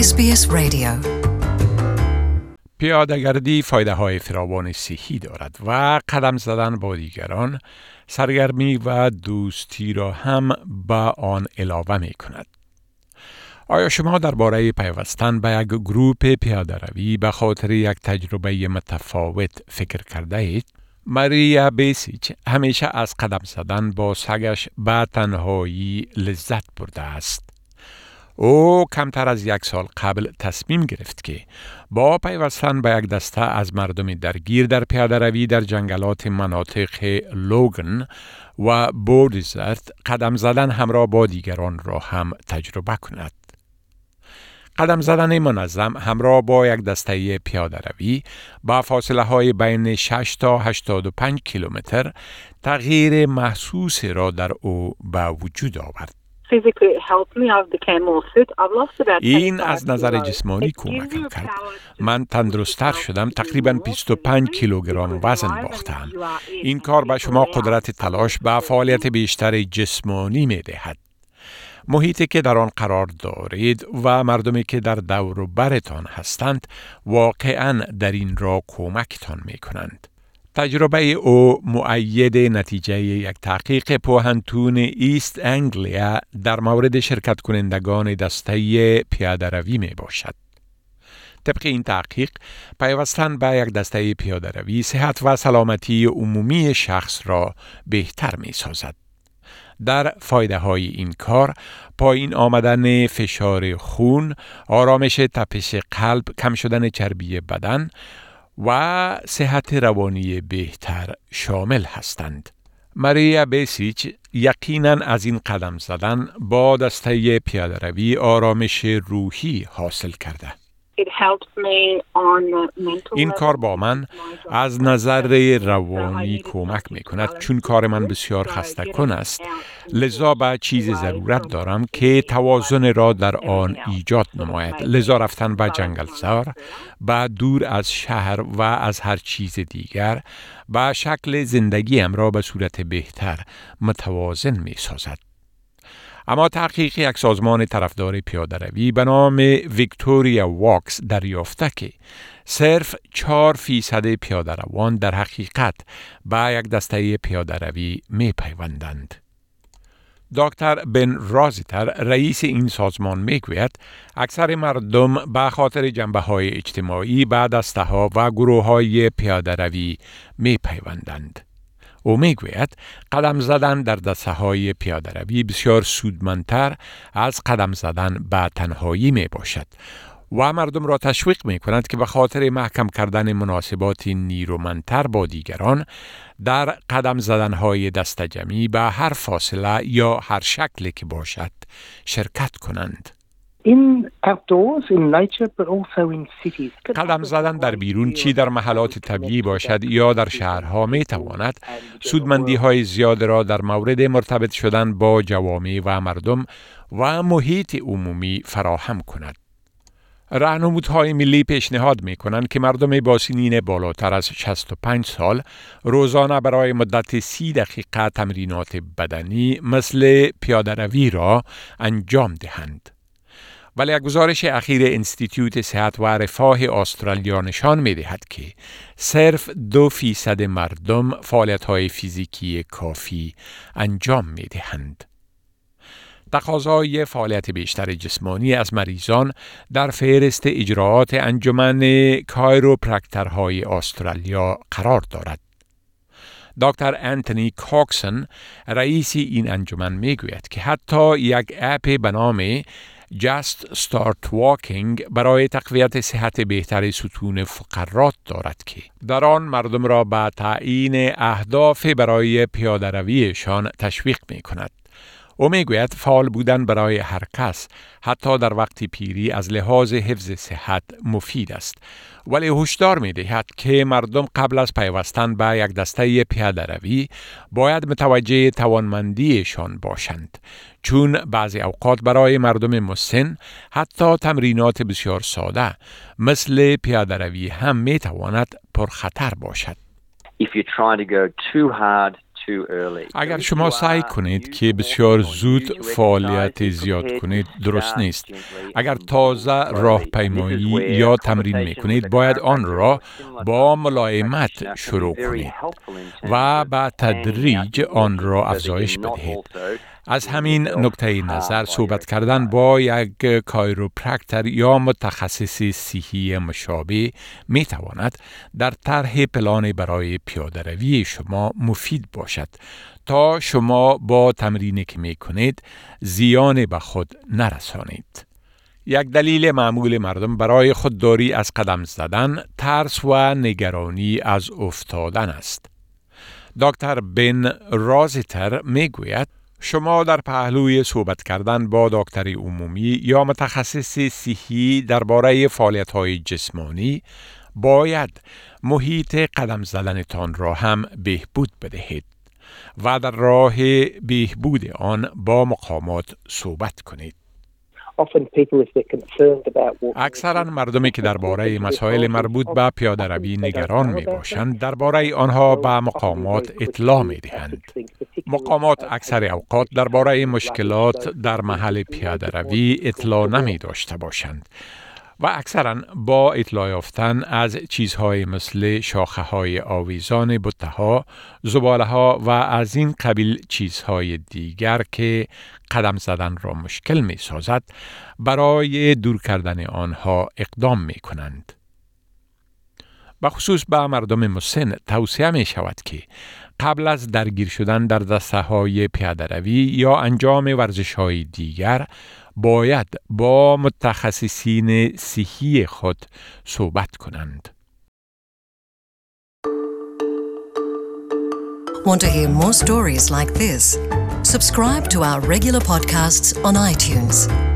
SBS Radio. پیاده‌گردی فایده‌های فراوان صحی دارد و قدم زدن با دیگران سرگرمی و دوستی را هم به آن اضافه می‌کند. آیا شما درباره پیوستن به یک گروه پیاده‌روی به خاطر یک تجربه متفاوت فکر کرده اید؟ ماریا بیسیچ همیشه از قدم زدن با سگش به تنهایی لذت برده است. او کمتر از 1 سال قبل تصمیم گرفت که با پیوستن به یک دسته از مردم درگیر در پیاده‌روی در جنگلات مناطق لوگن و بوردزرت قدم زدن همراه با دیگران را هم تجربه کند. قدم زدن منظم همراه با یک دسته پیاده‌روی با فاصله‌های بین 6 تا 85 کیلومتر تغییر محسوس را در او به وجود آورد. این از نظر جسمانی کمکم کرد. من تندرست‌تر شدم، تقریباً 25 کیلوگرم وزن باختم. این کار به شما قدرت تلاش به فعالیت بیشتر جسمانی می‌دهد. محیطی که در آن قرار دارید و مردمی که در دور و برتان هستند واقعاً در این را کمکتان می‌کنند. تجربه او مؤید نتیجه یک تحقیق پوهنتون ایست انگلیا در مورد شرکت کنندگان دسته پیاده‌روی می باشد. طبق این تحقیق، پیوستن به یک دسته پیاده‌روی صحت و سلامتی عمومی شخص را بهتر می سازد. در فایده های این کار، پایین آمدن فشار خون، آرامش تپش قلب، کم شدن چربی بدن و صحت روانی بهتر شامل هستند. ماریا بیسیچ یقیناً از این قدم زدن با دسته پیاده‌روی آرامش روحی حاصل کرده. این کار با من از نظر روانی کمک می کند، چون کار من بسیار خسته کن است. لذا به چیز ضرورت دارم که توازن را در آن ایجاد نماید. لذا رفتن به جنگلزار، به دور از شهر و از هر چیز دیگر، به شکل زندگیم را به صورت بهتر متوازن می سازد. اما تحقیق یک سازمان طرفدار پیاده‌روی به نام ویکتوریا واکس دریافته که صرف 4% پیاده‌روان در حقیقت به یک دسته پیاده‌روی می پیوندند. دکتر بن رازیتر رئیس این سازمان می گوید اکثر مردم به خاطر جنبه‌های اجتماعی به دسته‌ها و گروه‌های پیاده‌روی می پیوندند. او میگوید قدم زدن در دسته‌های پیاده‌روی بسیار سودمندتر از قدم زدن به تنهایی می باشد و مردم را تشویق می کند که به خاطر محکم کردن مناسبات نیرومندتر با دیگران در قدم زدن‌های دسته جمعی به هر فاصله یا هر شکلی که باشد شرکت کنند. قدم زدن در بیرون، چی در محلات طبیعی باشد یا در شهرها، می تواند سودمندی های زیاد را در مورد مرتبط شدن با جوامع و مردم و محیط عمومی فراهم کند. راهنمودهای ملی پیشنهاد می کنند که مردم با سنین بالاتر از 65 سال روزانه برای مدت 30 دقیقه تمرینات بدنی مثل پیاده‌روی را انجام دهند. ولی یک گزارش اخیر انستیتوت صحت و رفاه استرالیا نشان می دهد که صرف 2% مردم فعالیت‌های فیزیکی کافی انجام می دهند. تقاضای فعالیت بیشتر جسمانی از مریضان در فهرست اجراعات انجمن کایروپرکترهای استرالیا قرار دارد. دکتر انتونی کاکسن رئیس این انجمن می گوید که حتی یک اپ به نام Just Start Walking برای تقویت صحت بهتر ستون فقرات دارد که در آن مردم را به تعیین اهداف برای پیاده‌رویشان تشویق می کند. او می گوید فعال بودن برای هر کس حتی در وقت پیری از لحاظ حفظ صحت مفید است، ولی هشدار می دهد که مردم قبل از پیوستن به یک دسته پیاده‌روی باید متوجه توانمندیشان باشند، چون بعضی اوقات برای مردم مسن حتی تمرینات بسیار ساده مثل پیاده‌روی هم می تواند پرخطر باشد. If you're trying to go too hard اگر شما سعی کنید که بسیار زود فعالیت زیاد کنید درست نیست. اگر تازه راهپیمایی یا تمرین می کنید باید آن را با ملایمت شروع کنید و به تدریج آن را افزایش بدهید. از همین نقطه نظر صحبت کردن با یک کایروپرکتر یا متخصص صحی مشابه می تواند در طرح پلان برای پیاده روی شما مفید باشد تا شما با تمرینی که می کنید زیان به خود نرسانید. یک دلیل معمول مردم برای خودداری از قدم زدن ترس و نگرانی از افتادن است. دکتر بن رازیتر می گوید شما در پهلوی صحبت کردن با دکتر عمومی یا متخصص صحی درباره فعالیت‌های جسمانی باید محیط قدم زدنتان را هم بهبود بدهید و در راه بهبود آن با مقامات صحبت کنید. اکثرا مردمی که درباره مسائل مربوط به پیاده روی نگران می باشند درباره آنها به مقامات اطلاع می دهند. مقامات اکثر اوقات درباره مشکلات در محل پیاده روی اطلاع نمی داشته باشند و اکثرا با اطلاع یافتن از چیزهای مثل شاخه‌های آویزان بته‌ها، زباله‌ها و از این قبیل چیزهای دیگر که قدم زدن را مشکل می سازد برای دور کردن آنها اقدام می کنند. بخصوص به مردم مسن توصیه می شود که قبل از درگیر شدن در دسته‌های پیاده روی یا انجام ورزش‌های دیگر باید با متخصصین صحی خود صحبت کنند. Want to hear more stories like this? Subscribe to our regular podcasts on iTunes.